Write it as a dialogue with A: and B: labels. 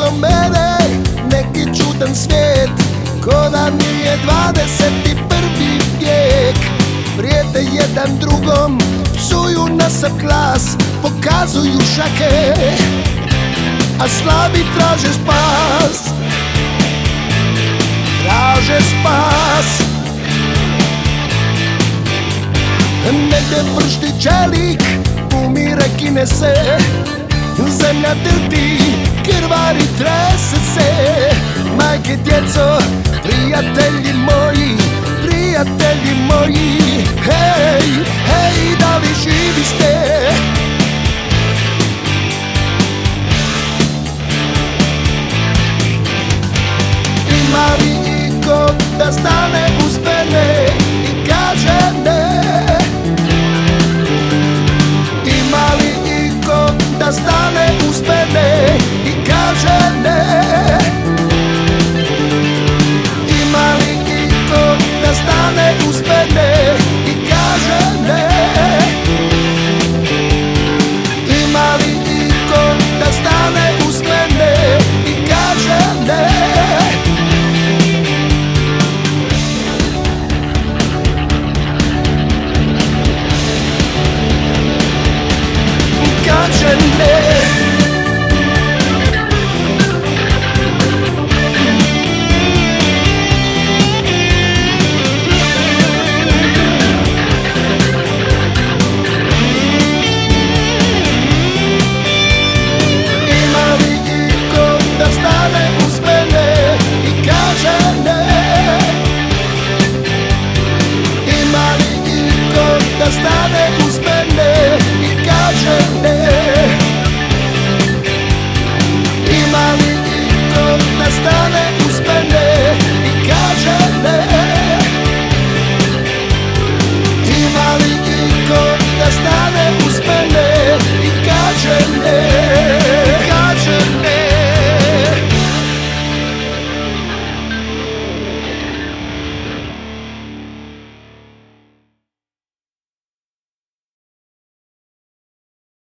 A: oko mene neki čudan svijet, ko da nije 21. vijek. Prijete jedan drugom, psuju na sav glas, pokazuju šake, a slabi traže spas. Traže spas. Negdje pršti čelik, umire, kine se, zemlja drti, krvari, trese se. Majke, djeco, prijatelji moji, prijatelji moji, hej, hej, da li živi ste? Ima li iko da stane uz mene i kaže ne? Ima li iko da stane uz mene i kaže ne? Ima li iko da stane uz mene i kaže ne? Ima li iko da stane uz mene i kaže ne? Kaže ne.